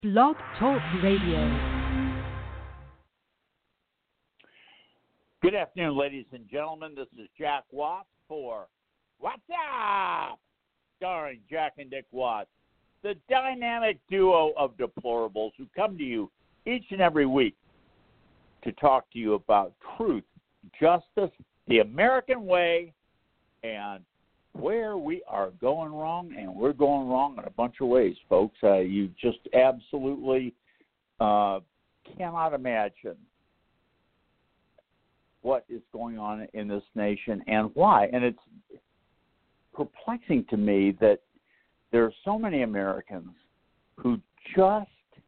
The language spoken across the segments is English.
Blog Talk Radio. Good afternoon, ladies and gentlemen. This is Jack Watts for What's Up? Starring Jack and Dick Watts, the dynamic duo of deplorables who come to you each and every week to talk to you about truth, justice, the American way, and where we are going wrong, and we're going wrong in a bunch of ways, folks. You just absolutely cannot imagine what is going on in this nation and why. And it's perplexing to me that there are so many Americans who just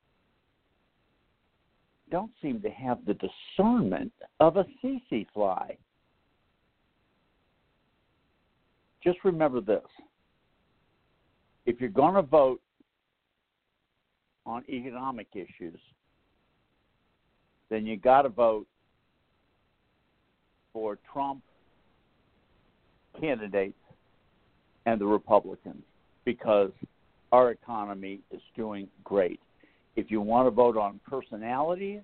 don't seem to have the discernment of a tsetse fly. Just remember this. If you're going to vote on economic issues, then you got to vote for Trump candidates and the Republicans because our economy is doing great. If you want to vote on personalities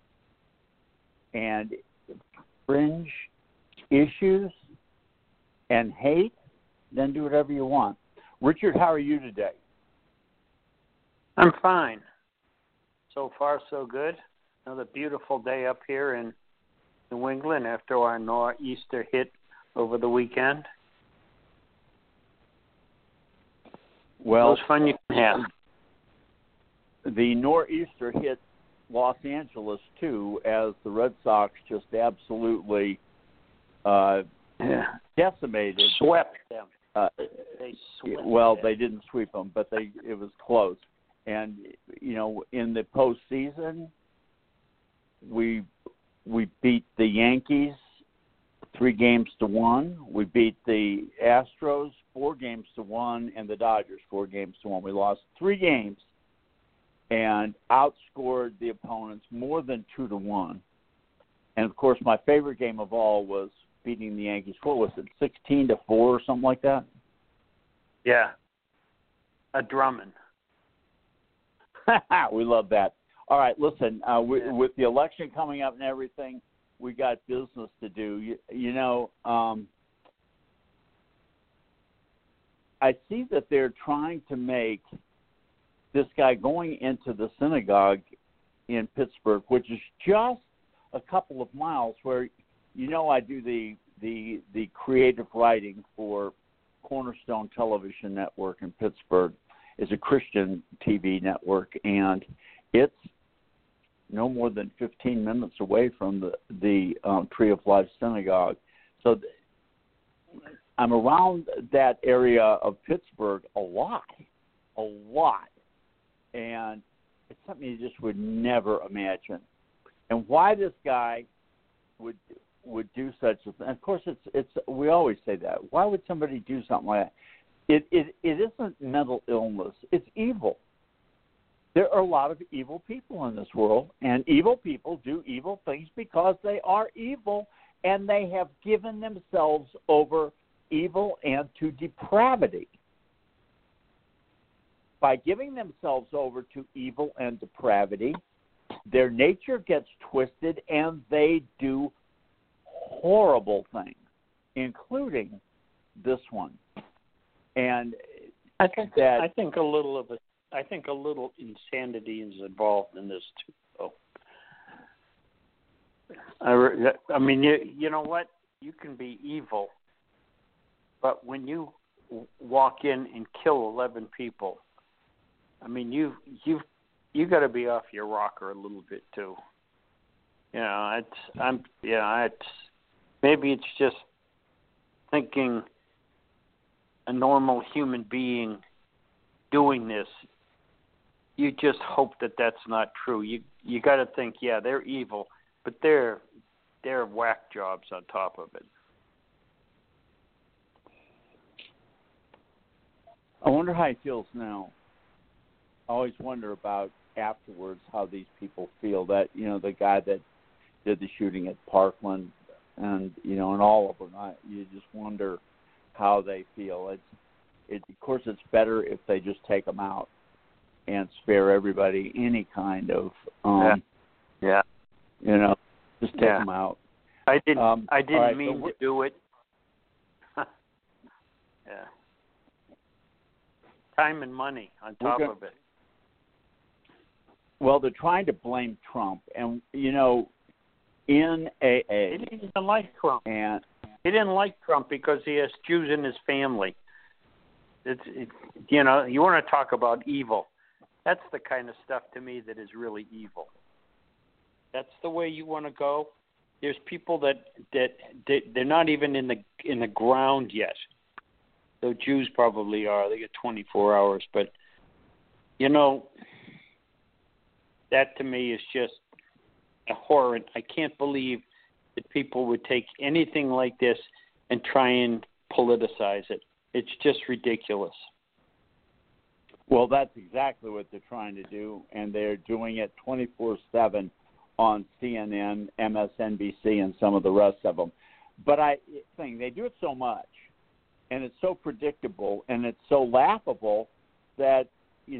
and fringe issues and hate, then do whatever you want. Richard, how are you today? I'm fine. So far, so good. Another beautiful day up here in New England after our nor'easter hit over the weekend. Well, most fun you can have. The nor'easter hit Los Angeles, too, as the Red Sox just absolutely decimated. Swept them. They swept them. They didn't sweep them, but it was close. And, you know, in the postseason, we beat the Yankees 3-1. We beat the Astros 4-1 and the Dodgers 4-1. We lost 3 games and outscored the opponents more than 2-1. And, of course, my favorite game of all was beating the Yankees. What was it, 16-4 or something like that? Yeah. A drumming. We love that. All right, listen, with the election coming up and everything, we got business to do. You know, I see that they're trying to make this guy going into the synagogue in Pittsburgh, which is just a couple of miles where, you know, I do the creative writing for Cornerstone Television Network in Pittsburgh. It's a Christian TV network, and it's no more than 15 minutes away from the Tree of Life Synagogue. So I'm around that area of Pittsburgh a lot. And it's something you just would never imagine. And why this guy would do such a thing. Of course, it's we always say that. Why would somebody do something like that? It isn't mental illness. It's evil. There are a lot of evil people in this world, and evil people do evil things because they are evil, and they have given themselves over evil and to depravity. By giving themselves over to evil and depravity, their nature gets twisted, and they do horrible things, including this one. And I think a little insanity is involved in this too. Though. I mean, you know what? You can be evil, but when you walk in and kill 11 people, I mean, you got to be off your rocker a little bit too. You know, maybe it's just thinking a normal human being doing this. You just hope that that's not true. You got to think, yeah, they're evil, but they're whack jobs on top of it. I wonder how he feels now. I always wonder about afterwards how these people feel. That, you know, the guy that did the shooting at Parkland, and, you know, and all of them, you just wonder how they feel. Of course, it's better if they just take them out. and spare everybody any kind of, yeah. Just take them out. I didn't right, mean to do it. Yeah. Time and money on top of it. Well, they're trying to blame Trump, and in AA, He didn't like Trump. And he didn't like Trump because he has Jews in his family. You want to talk about evil. That's the kind of stuff to me that is really evil. That's the way you want to go. There's people that they're not even in the ground yet. Though Jews probably are. They get 24 hours, but that to me is just abhorrent. I can't believe that people would take anything like this and try and politicize it. It's just ridiculous. Well, that's exactly what they're trying to do, and they're doing it 24/7 on CNN, MSNBC, and some of the rest of them. But I think they do it so much, and it's so predictable, and it's so laughable that,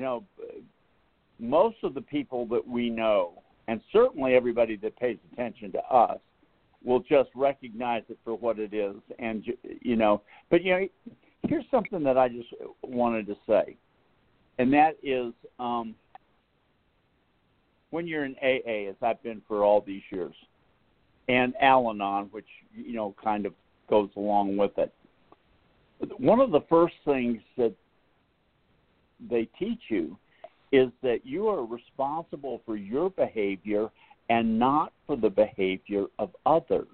most of the people that we know, and certainly everybody that pays attention to us, will just recognize it for what it is. And, but, here's something that I just wanted to say, and that is when you're in AA, as I've been for all these years, and Al-Anon, which, kind of goes along with it, one of the first things that they teach you is that you are responsible for your behavior and not for the behavior of others.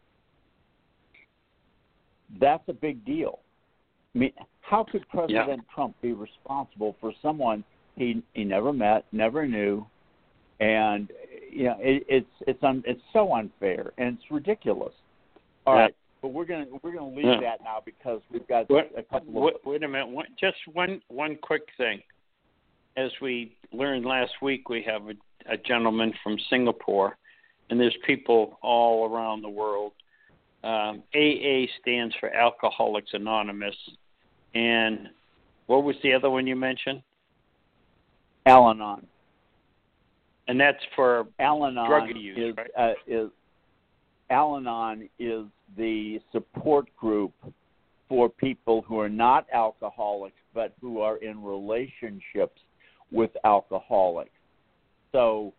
That's a big deal. I mean, how could President Trump be responsible for someone he never met, never knew, and it's so unfair and it's ridiculous. All right, but we're gonna leave that now because we've got a couple of. Wait a minute, just one quick thing. As we learned last week, we have a gentleman from Singapore, and there's people all around the world. AA stands for Alcoholics Anonymous. And what was the other one you mentioned? Al-Anon. And that's for Al-Anon drug use, right? Al-Anon is the support group for people who are not alcoholics but who are in relationships with alcoholics. So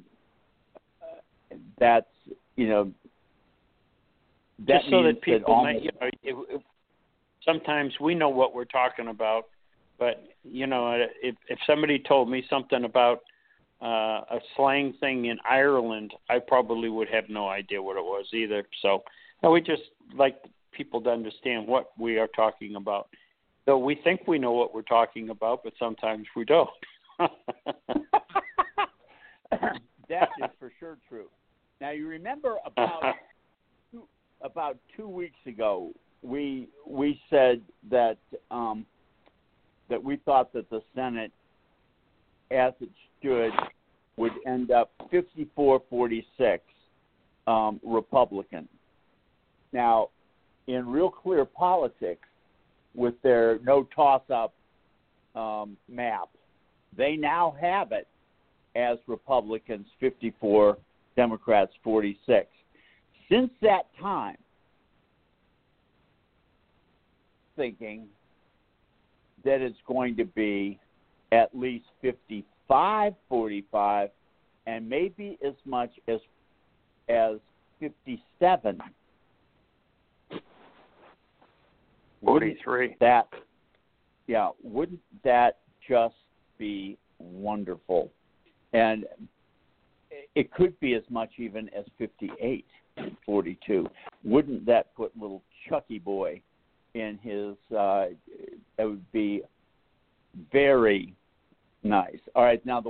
that's, that just so means that people that sometimes we know what we're talking about, but, if somebody told me something about a slang thing in Ireland, I probably would have no idea what it was either. So we just like people to understand what we are talking about. So we think we know what we're talking about, but sometimes we don't. That is for sure true. Now, you remember about 2 weeks ago, we said that that we thought that the Senate, as it stood, would end up 54-46 Republican. Now, in Real Clear Politics, with their no toss-up map, they now have it as Republicans 54, Democrats 46. Since that time, thinking that it's going to be at least 55-45 and maybe as much as 57. 43. Wouldn't that just be wonderful? And it could be as much even as 58-42. Wouldn't that put little Chucky boy in his, that would be very nice. All right, now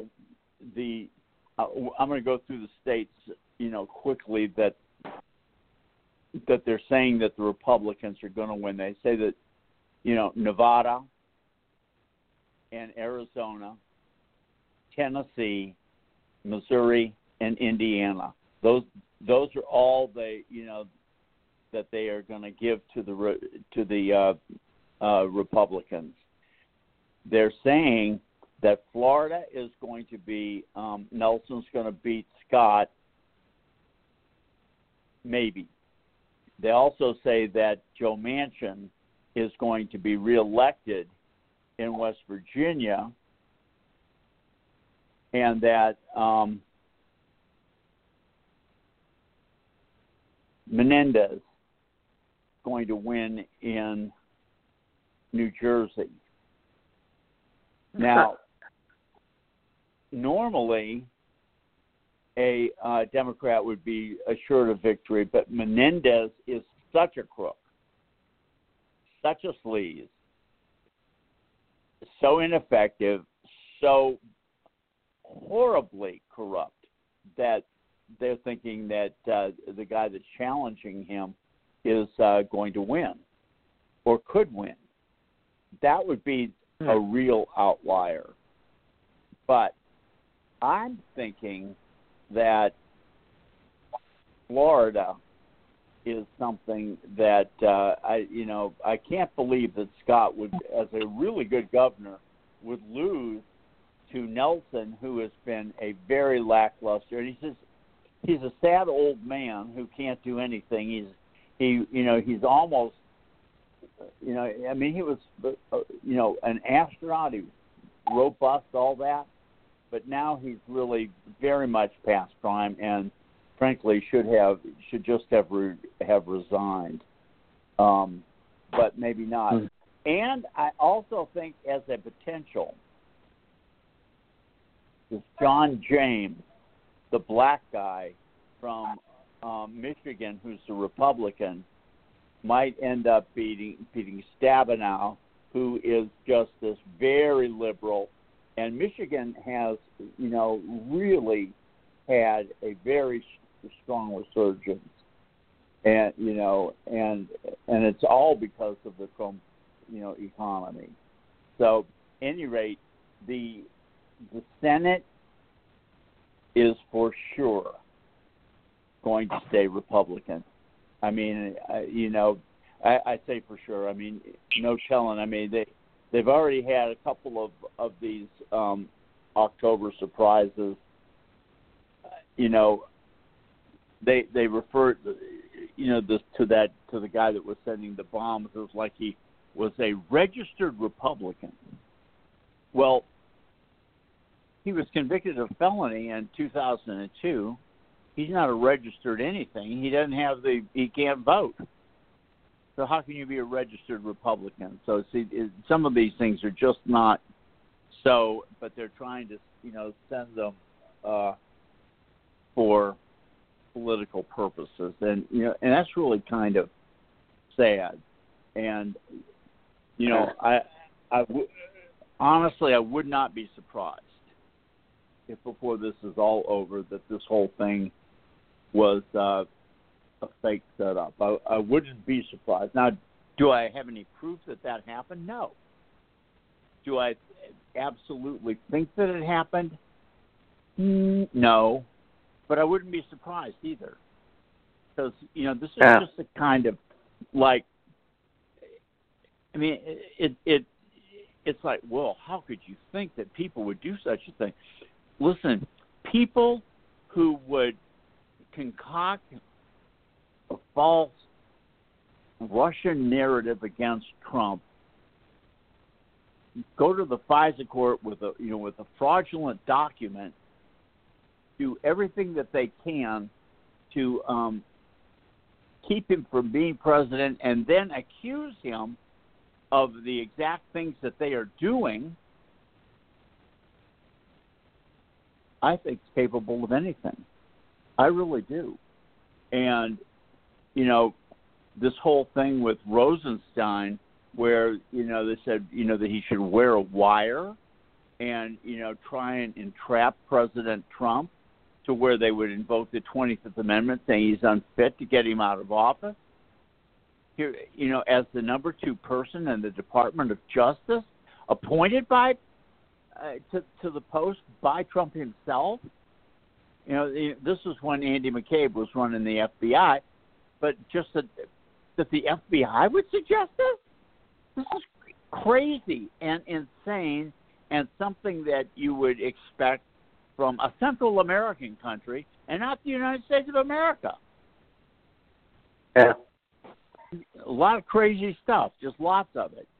I'm going to go through the states, quickly that they're saying that the Republicans are going to win. They say that, Nevada and Arizona, Tennessee, Missouri, and Indiana. Those are all that they are going to give to the Republicans. They're saying that Florida is going to be, Nelson's going to beat Scott, maybe. They also say that Joe Manchin is going to be reelected in West Virginia, and that Menendez is going to win in New Jersey. Now, normally a Democrat would be assured of victory, but Menendez is such a crook, such a sleaze, so ineffective, so horribly corrupt that they're thinking that the guy that's challenging him is going to win or could win. That would be a real outlier. But I'm thinking that Florida is something that I can't believe that Scott would, as a really good governor, would lose to Nelson, who has been a very lackluster. And he's a sad old man who can't do anything. He's almost, he was, an astronaut. He was robust, all that. But now he's really very much past prime, and frankly should just have resigned. But maybe not. Mm-hmm. And I also think, as a potential, this John James, the black guy from Michigan, who's a Republican, might end up beating Stabenow, who is just this very liberal. And Michigan has, really had a very strong resurgence, and and it's all because of the economy. So, at any rate, the Senate is for sure going to stay Republican. I mean, I say for sure. I mean, no telling. I mean, they've already had a couple of these October surprises. They referred, this to the guy that was sending the bombs. It was like he was a registered Republican. Well, he was convicted of felony in 2002. He's not a registered anything. He can't vote. So how can you be a registered Republican? So see, some of these things are just not so, but they're trying to, send them for political purposes, and and that's really kind of sad. And honestly, I would not be surprised if before this is all over that this whole thing was a fake setup. I wouldn't be surprised. Now, do I have any proof that happened? No. Do I absolutely think that it happened? No. But I wouldn't be surprised either. Because, this is just a kind of like, it's like, well, how could you think that people would do such a thing? Listen, people who would concoct a false Russian narrative against Trump, go to the FISA court with a fraudulent document, do everything that they can to keep him from being president, and then accuse him of the exact things that they are doing, I think is capable of anything. I really do. And, this whole thing with Rosenstein, where, they said, that he should wear a wire and, try and entrap President Trump to where they would invoke the 25th Amendment, saying he's unfit to get him out of office. Here, as the number 2 person in the Department of Justice, appointed by to the post by Trump himself. This was when Andy McCabe was running the FBI, but just that the FBI would suggest this? This is crazy and insane, and something that you would expect from a Central American country and not the United States of America. Yeah. A lot of crazy stuff, just lots of it.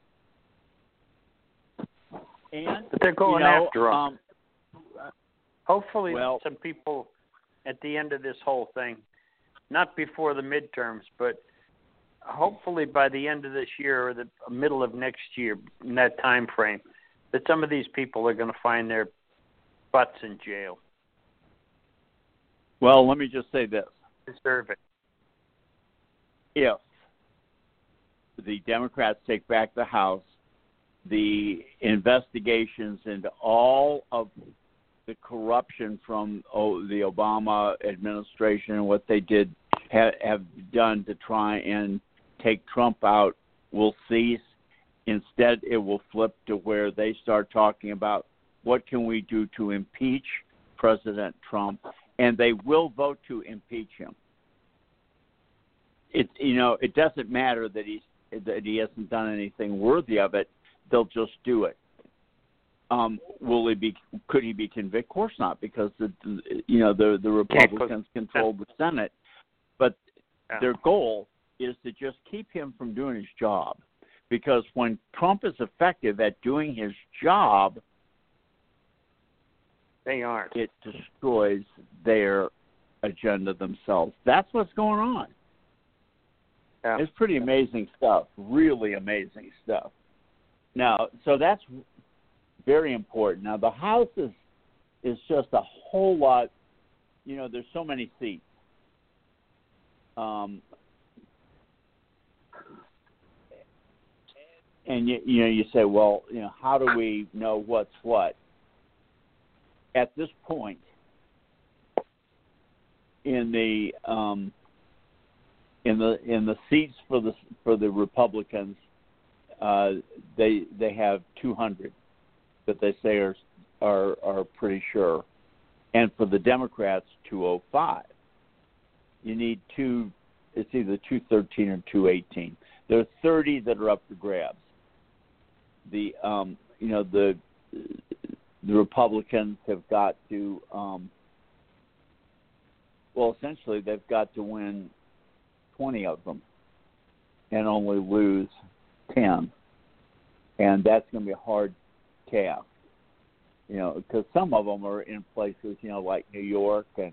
And But they're going after them. Hopefully, well, some people at the end of this whole thing, not before the midterms, but hopefully by the end of this year or the middle of next year, in that time frame, that some of these people are going to find their butts in jail. well, let me just say this. Deserve it. If the Democrats take back the House, the investigations into all of the corruption from the Obama administration and what they did have done to try and take Trump out will cease. Instead, it will flip to where they start talking about what can we do to impeach President Trump, and they will vote to impeach him. It doesn't matter that he hasn't done anything worthy of it. They'll just do it. Could he be convicted? Of course not, because the Republicans control the Senate. But their goal is to just keep him from doing his job, because when Trump is effective at doing his job, they aren't. It destroys their agenda themselves. That's what's going on. Yeah. It's pretty amazing stuff, really amazing stuff. Now, so that's very important. Now, the House is just a whole lot, there's so many seats. And you say, well, how do we know what's what? At this point, in the seats for the Republicans, they have 200 that they say are pretty sure, and for the Democrats 205. You need it's either 213 or 218. There are 30 that are up for grabs. The Republicans have got to essentially they've got to win 20 of them and only lose 10, and that's going to be a hard task, because some of them are in places, like New York and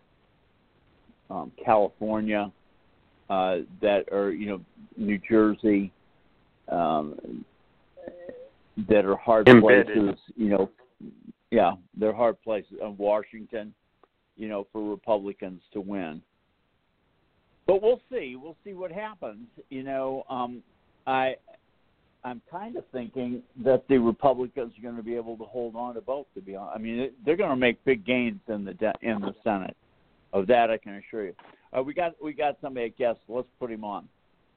California, that are, New Jersey, that are hard embedded. Places, they're hard places. Washington, for Republicans to win. But we'll see. We'll see what happens. I'm kind of thinking that the Republicans are going to be able to hold on to both. To be honest, I mean, they're going to make big gains in the Senate. Of that, I can assure you. We got somebody, a guest. Let's put him on.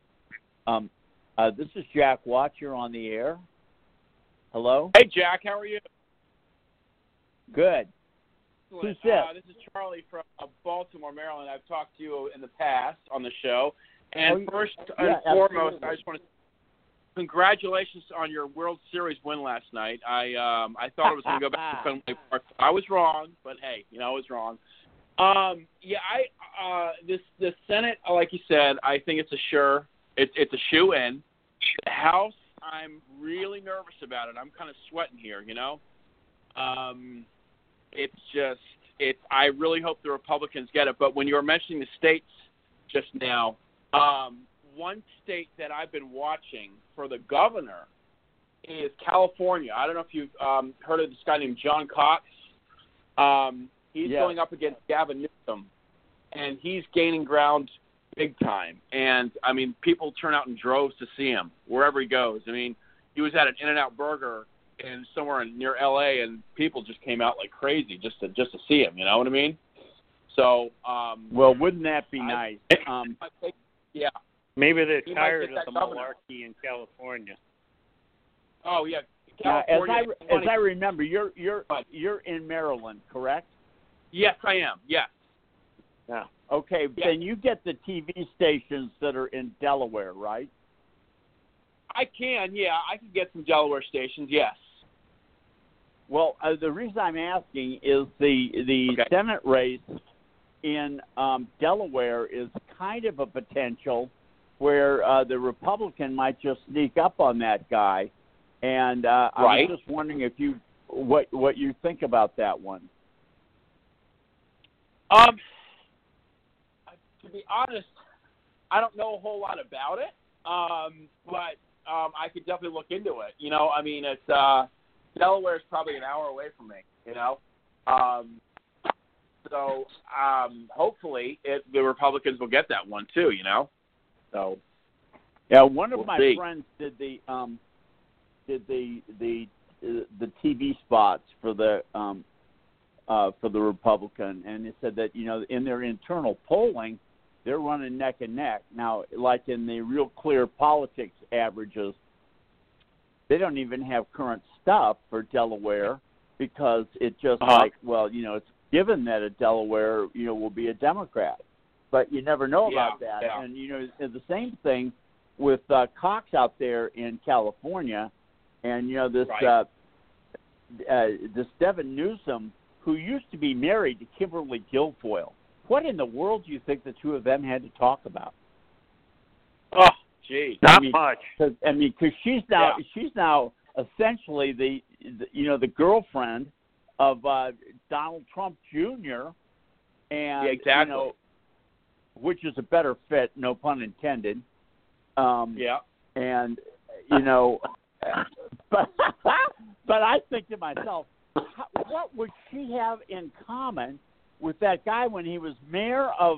This is Jack Watts. You're on the air. Hello. Hey, Jack. How are you? Good. Who's this? This is Charlie from Baltimore, Maryland. I've talked to you in the past on the show. And first and foremost, I just want to congratulations on your World Series win last night. I thought it was going to go back to Fenway Park. I was wrong, but hey, I was wrong. The Senate, like you said, I think it's it's a shoe-in. The House, I'm really nervous about it. I'm kind of sweating here, I really hope the Republicans get it. But when you were mentioning the states just now, one state that I've been watching for the governor is California. I don't know if you've heard of this guy named John Cox. He's going up against Gavin Newsom, and he's gaining ground big time. And, I mean, people turn out in droves to see him wherever he goes. I mean, he was at an In-N-Out Burger somewhere near L.A., and people just came out like crazy just to see him. You know what I mean? So, well, wouldn't that be nice? Yeah. Maybe they're tired of the malarkey in California. Oh yeah, California. As I remember, you're in Maryland, correct? Yes, I am. Yes. Yeah. Okay. Yes. Then you get the TV stations that are in Delaware, right? I can. Yeah, I can get some Delaware stations. Yes. Well, the reason I'm asking is the Okay. Senate race in Delaware is kind of a potential where the Republican might just sneak up on that guy, and I Right. was just wondering if what you think about that one. To be honest, I don't know a whole lot about it, but I could definitely look into it. You know, I mean, it's Delaware is probably an hour away from me. You know, so hopefully the Republicans will get that one too. You know, so Yeah, one of We'll my see. friends did the TV spots for the Republican, and it said that in their internal polling, they're running neck and neck. Now, like in the Real Clear Politics averages, they don't even have current stuff for Delaware because it just it's given that a Delaware will be a Democrat, but you never know about that. Yeah. And the same thing with Cox out there in California, and this Right. This Devin Newsom, who used to be married to Kimberly Guilfoyle. What in the world do you think the two of them had to talk about? Oh, geez. Not I mean, much. Because she's now essentially the girlfriend of Donald Trump Jr. and Yeah, exactly. which is a better fit, no pun intended. Yeah. And but I think to myself, what would she have in common with that guy when he was mayor of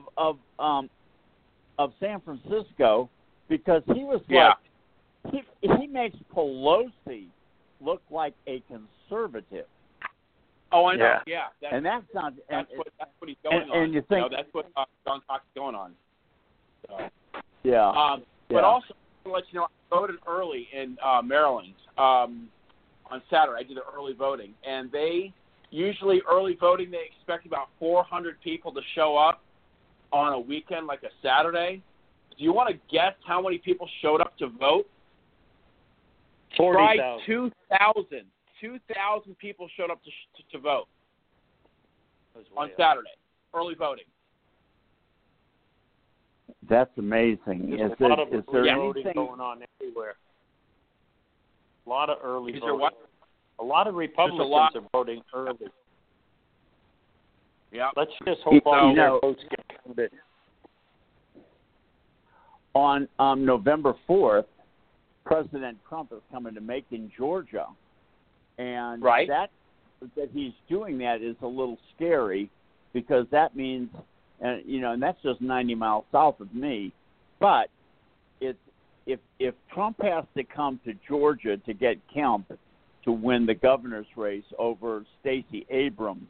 San Francisco? Because he was he makes Pelosi look like a conservative. Oh, I know. Yeah. Yeah. And that's not. That's what he's going on. and you think- that's what John Cox is going on. So. Yeah. But also, to let you know, I voted early in Maryland on Saturday. I did the early voting, and they usually early voting they expect about 400 people to show up on a weekend like a Saturday. Do you want to guess how many people showed up to vote? 40,000. 2,000. 2,000 people showed up to vote on Saturday. Early voting. That's amazing. There's Is a lot of there voting anything? going on everywhere. A lot of early Is there voting. what? A lot of Republicans lot. are voting early. Yeah. Let's just hope all their votes get counted. On November 4th, President Trump is coming to Macon, Georgia, and Right. that he's doing that is a little scary because that means, and that's just 90 miles south of me, but it's if Trump has to come to Georgia to get Kemp to win the governor's race over Stacey Abrams,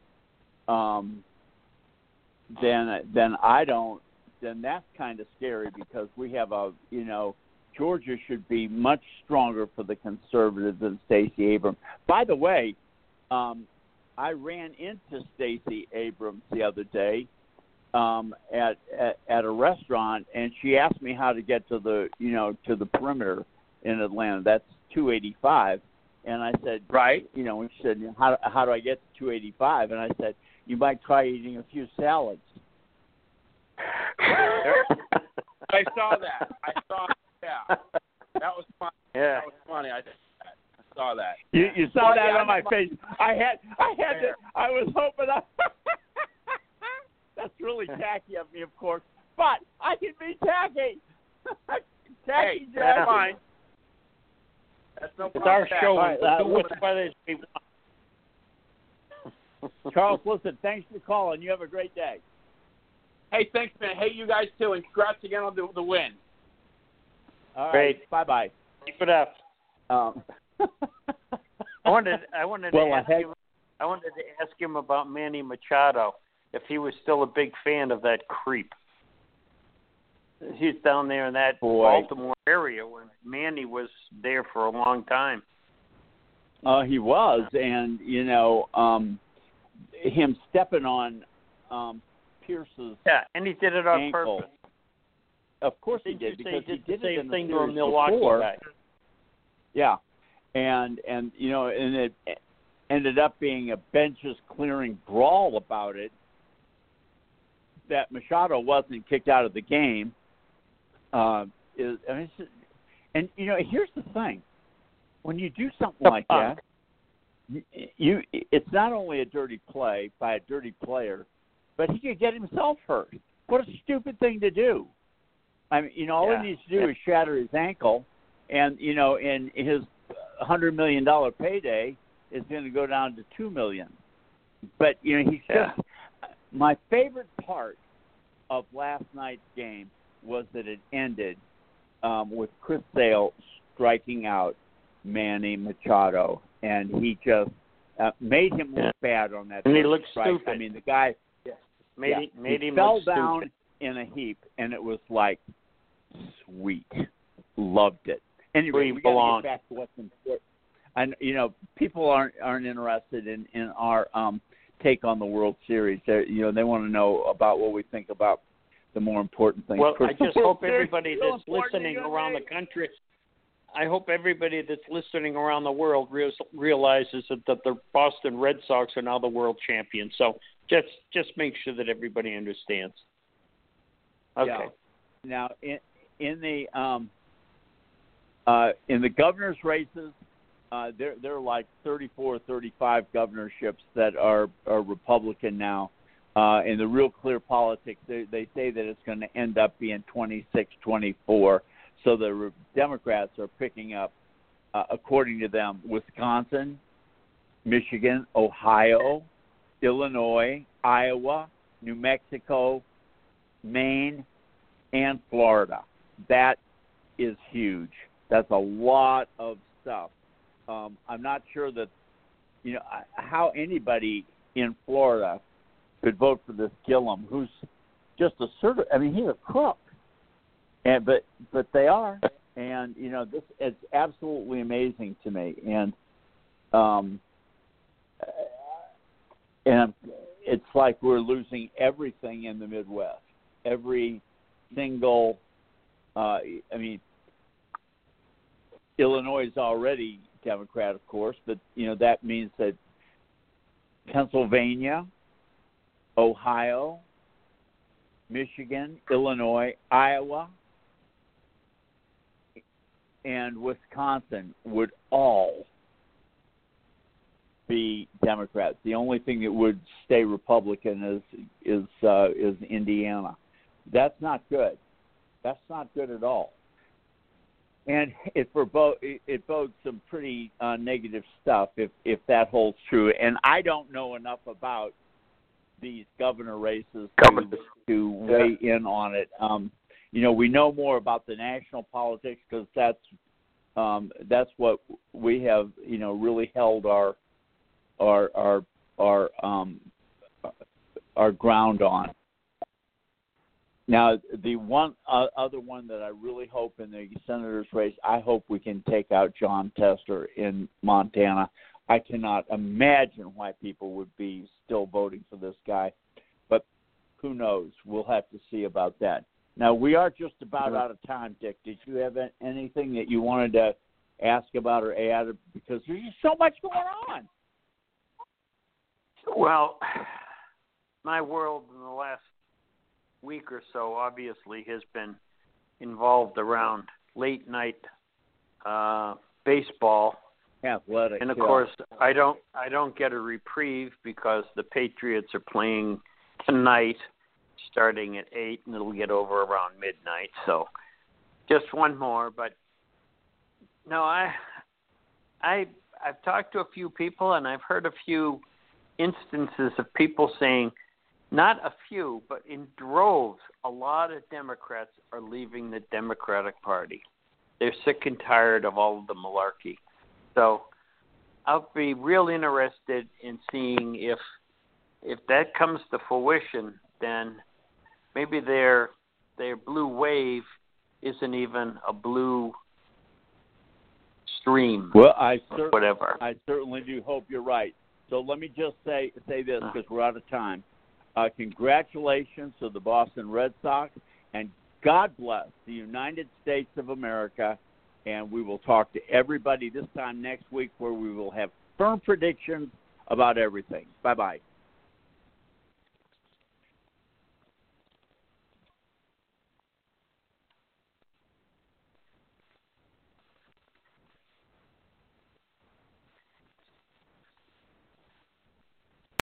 then I don't. Then that's kind of scary because we have Georgia should be much stronger for the conservatives than Stacey Abrams. By the way, I ran into Stacey Abrams the other day at a restaurant, and she asked me how to get to the to the perimeter in Atlanta. That's 285, and I said, Right. and she said, how do I get to 285? And I said, you might try eating a few salads. I saw that. Yeah. That was funny. Yeah. That was funny. I saw that. You saw Well, that yeah, on my face. I was hoping that's really tacky of me, of course, but I can be tacky. Tacky, Hey, Jack. that's fine. That's no It's problem. our show. All right, We'll do listen. what's whether we want. Charles, listen, thanks for calling. You have a great day. Hey, thanks, man. Hey, you guys too, and congrats again on the win. All right. Great. Bye-bye. Keep it up. I wanted Well, to ask him about Manny Machado, if he was still a big fan of that creep. He's down there in that Baltimore area when Manny was there for a long time. He was, and him stepping on Pierce's Yeah, and he did it on ankle. purpose. Of course he Didn't did, you say because he did he the did it in same the thing to a series Milwaukee before. guy? Yeah, and ended up being a benches clearing brawl about it, that Machado wasn't kicked out of the game. And here's the thing: when you do something like that, it's not only a dirty play by a dirty player, but he could get himself hurt. What a stupid thing to do! I mean, all he needs to do is shatter his ankle, and in his $100 million payday is going to go down to $2 million. But he's just. My favorite part of last night's game was that it ended with Chris Sale striking out Manny Machado, and he just made him look bad on that. And he looked strike. stupid. I mean, the guy made he him fell look down stupid. in a heap, and it was like, sweet, loved it. Anyway, we got to get back to what's important. And people aren't interested in our take on the World Series. They want to know about what we think about the more important things. Well, I just hope everybody that's listening around the country, I hope everybody that's listening around the world realizes that the Boston Red Sox are now the world champions. So just make sure that everybody understands. Okay. Yeah. Now in the governor's races, there are like 34 or 35 governorships that are Republican now. In the real clear politics, they say that it's going to end up being 26-24. So the Democrats are picking up, according to them, Wisconsin, Michigan, Ohio, Illinois, Iowa, New Mexico, Maine, and Florida. That is huge. That's a lot of stuff. I'm not sure that, how anybody in Florida could vote for this Gillum, who's just he's a crook. But they are, and this is absolutely amazing to me, and it's like we're losing everything in the Midwest, every single. Illinois is already Democrat, of course, but that means that Pennsylvania, Ohio, Michigan, Illinois, Iowa, and Wisconsin would all be Democrats. The only thing that would stay Republican is Indiana. That's not good. That's not good at all. And it bodes some pretty negative stuff if that holds true. And I don't know enough about these governor races to weigh in on it. We know more about the national politics because that's what we have, really held our ground on. Now, the one other one that I really hope in the senator's race, I hope we can take out John Tester in Montana. I cannot imagine why people would be still voting for this guy, but who knows? We'll have to see about that. Now, we are just about out of time, Dick. Did you have anything that you wanted to ask about or add? Because there's just so much going on. Well, my world in the last week or so obviously has been involved around late night baseball. Athletic, and of course I don't get a reprieve because the Patriots are playing tonight starting at 8 and it'll get over around midnight. So just one more, but no, I've talked to a few people and I've heard a few instances of people saying, not a few, but in droves, a lot of Democrats are leaving the Democratic Party. They're sick and tired of all of the malarkey. So I'll be real interested in seeing if that comes to fruition, then maybe their blue wave isn't even a blue stream. Well, whatever. I certainly do hope you're right. So let me just say this because we're out of time. Congratulations to the Boston Red Sox, and God bless the United States of America. And we will talk to everybody this time next week where we will have firm predictions about everything. Bye-bye.